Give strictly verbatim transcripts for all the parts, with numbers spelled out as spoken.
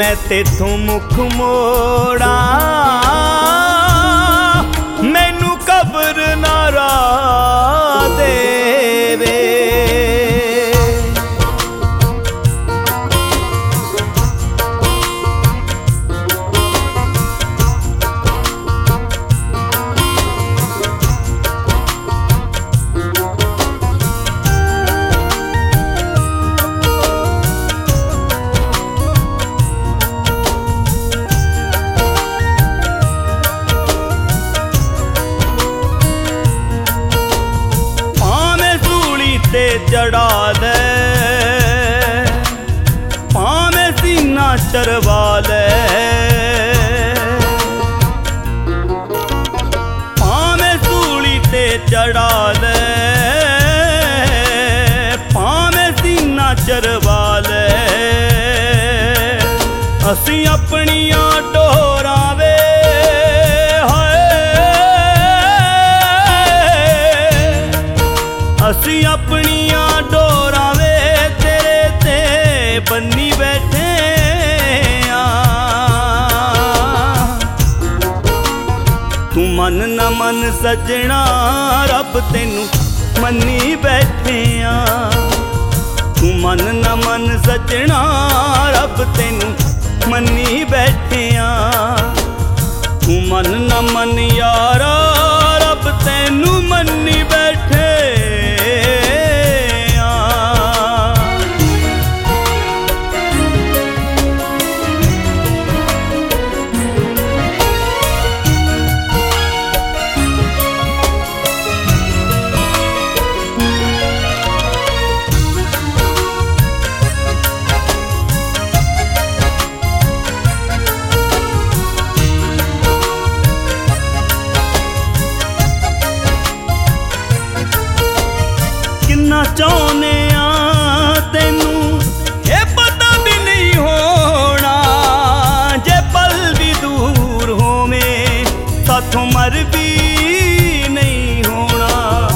मैं तेथों मुख मोड़ा, मैनू कब्र ना राह देवे। चढ़ा दे भावें सीना चरवा ले, भावें सूली ते चढ़ा दे भावें सीना चरवा ले। असी अपनियां डोरां वे असी अपनियां डोरां वे तेरे ते बन्नी बैठे आ। तू मन न मन सजना रब तेनू मन्नी बैठे आ। तू मन न मन सजना रब तेनू मन्नी बैठे आ। तू मन न मन यारा रब तेनू मन्नी बैठे। चाहने आ तेनू ये पता भी नहीं होना, जे पल भी दूर होवे साथों मर भी नहीं होना।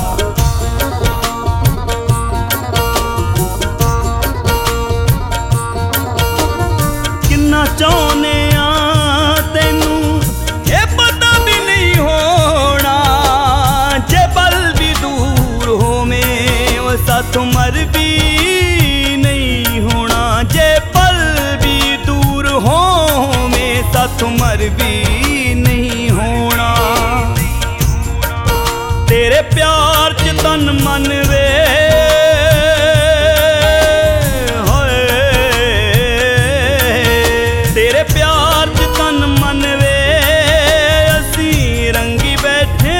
किन्ना चाहने आ तेनू ये पता भी नहीं होना, जे पल भी दूर होवे साथों मर भी नहीं होना। जे पल भी दूर हो में साथों मर भी नहीं होना। तेरे प्यार च तन मन वे होए, तेरे प्यार च तन मन वे असी रंगी बैठे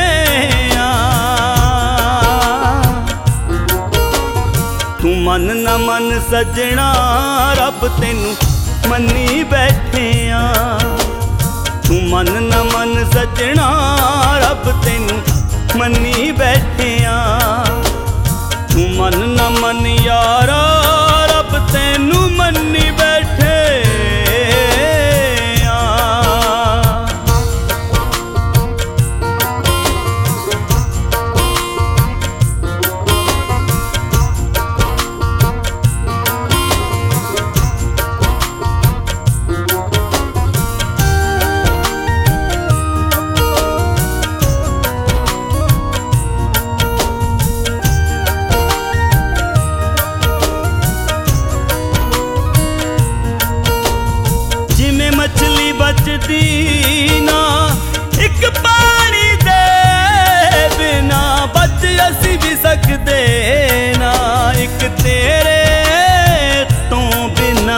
मन न मन सजना रब तेनू मन्नी बैठे आ। तू मन न मन सजना रब तेनू मन्नी बैठे आ। तू मन न मन यारा रब तेनू मन्नी बैठे आ। मछली बचदी ना एक पानी दे बिना, बच असी भी सकते ना एक तेरे तो बिना।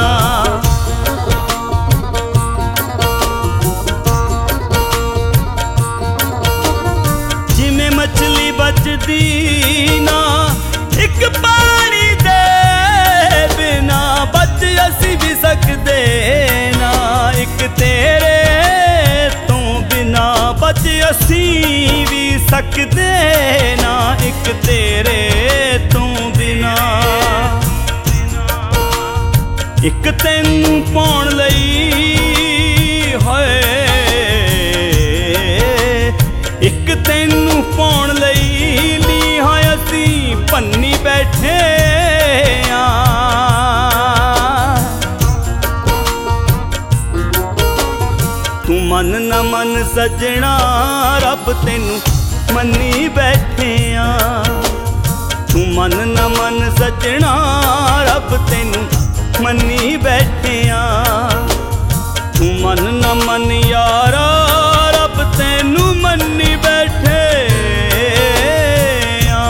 जिमें मछली बचदी ना एक पानी दे बिना, बच असी भी सकते ना एक तेरे तो बिना। बच असी भी सकते ना एक तेरे तो बिना। एक तैनू पाउण लई होए, एक तैनू पाउण लई ली हां असी भन्नी बैठे आ। सजना रब तेनू मन्नी बैठे आ। तू मन न मन सजना रब तेनू मन्नी बैठे आ। तू मन न मन यारा रब तेनू मन्नी बैठे आ।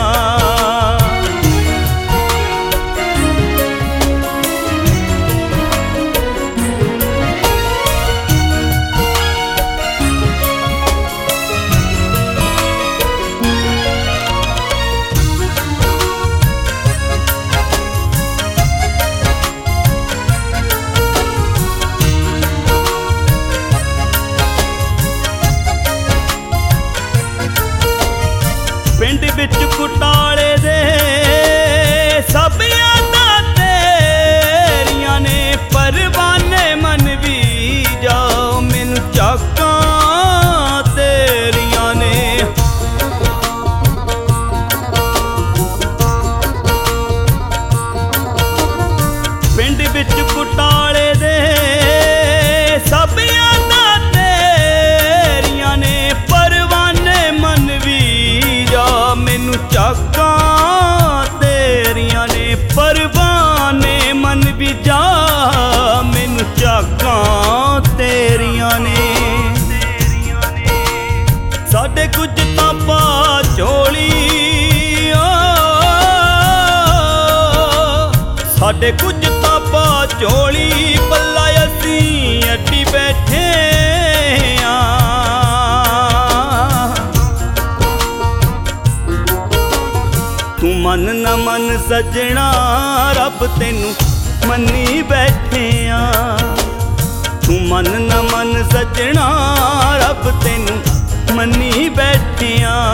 पिंड विच कुटाले दे सब यादां तेरियां ने, परवाने मन भी जाओ मैनू चाकां तेरियां ने। पिंड विच कुटाले दे सब यादां तेरियां ने, परवाने मन भी मैनू चाकां तेरियां ने। परवाने मन भी जा मैनू चाकां तेरियां ने। साडे कुछ तां पा झोली, साडे कुछ तां पा झोली, पल्ला असीं अड्डी बैठे आ। तू मन न मन सजना रब तेनू मन्नी बैठे आ। तू मन न मन सजना रब तेनू मन्नी बैठे आ।